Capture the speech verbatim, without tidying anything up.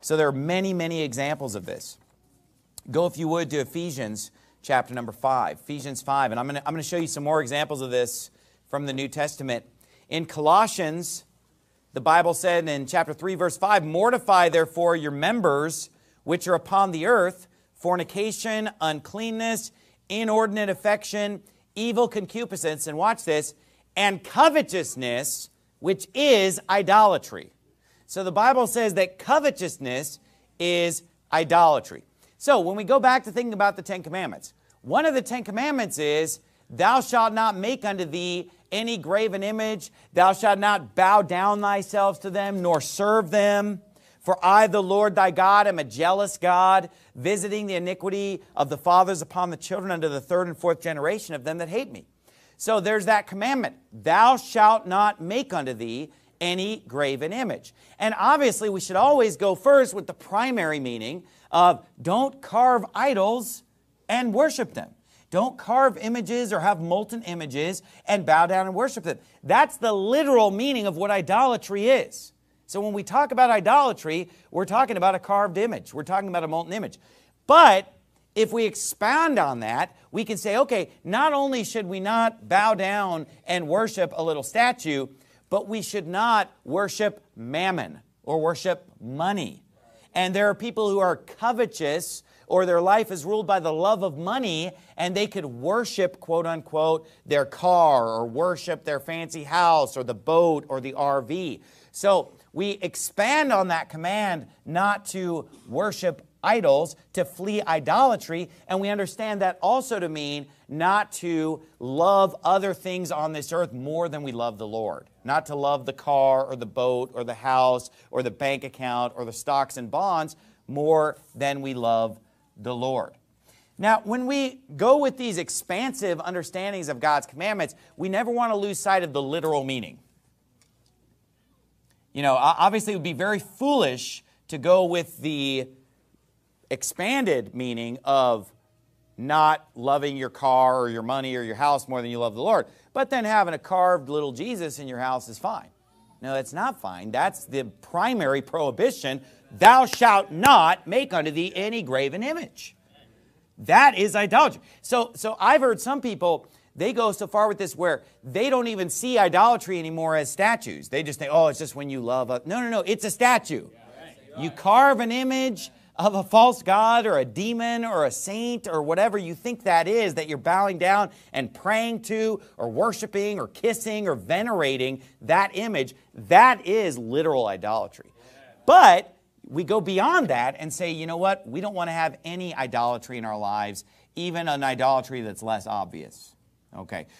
So there are many, many examples of this. Go, if you would, to Ephesians chapter number five. Ephesians five. And I'm going to I'm going to show you some more examples of this from the New Testament. In Colossians, the Bible said in chapter three, verse five, "Mortify therefore your members which are upon the earth, fornication, uncleanness, inordinate affection, evil concupiscence," and watch this, "and covetousness, which is idolatry." So the Bible says that covetousness is idolatry. So when we go back to thinking about the Ten Commandments, one of the Ten Commandments is, "Thou shalt not make unto thee any graven image. Thou shalt not bow down thyself to them, nor serve them. For I, the Lord thy God, am a jealous God, visiting the iniquity of the fathers upon the children unto the third and fourth generation of them that hate me." So there's that commandment. Thou shalt not make unto thee any graven image. And obviously we should always go first with the primary meaning of don't carve idols and worship them. Don't carve images or have molten images and bow down and worship them. That's the literal meaning of what idolatry is. So when we talk about idolatry, we're talking about a carved image. We're talking about a molten image. But if we expand on that, we can say, okay, not only should we not bow down and worship a little statue, but we should not worship mammon or worship money. And there are people who are covetous, or their life is ruled by the love of money, and they could worship, quote unquote, their car, or worship their fancy house, or the boat, or the R V. So we expand on that command not to worship idols, to flee idolatry, and we understand that also to mean not to love other things on this earth more than we love the Lord. Not to love the car, or the boat, or the house, or the bank account, or the stocks and bonds more than we love the Lord. Now, when we go with these expansive understandings of God's commandments, we never want to lose sight of the literal meaning. You know, obviously it would be very foolish to go with the expanded meaning of not loving your car or your money or your house more than you love the Lord. But then having a carved little Jesus in your house is fine. No, that's not fine. That's the primary prohibition. Thou shalt not make unto thee any graven image. That is idolatry. So, so I've heard some people, they go so far with this where they don't even see idolatry anymore as statues. They just think, oh, it's just when you love a... No, no, no, it's a statue. You carve an image of a false god or a demon or a saint or whatever you think that is that you're bowing down and praying to or worshiping or kissing or venerating that image. That is literal idolatry. But we go beyond that and say, you know what? We don't want to have any idolatry in our lives, even an idolatry that's less obvious. Okay,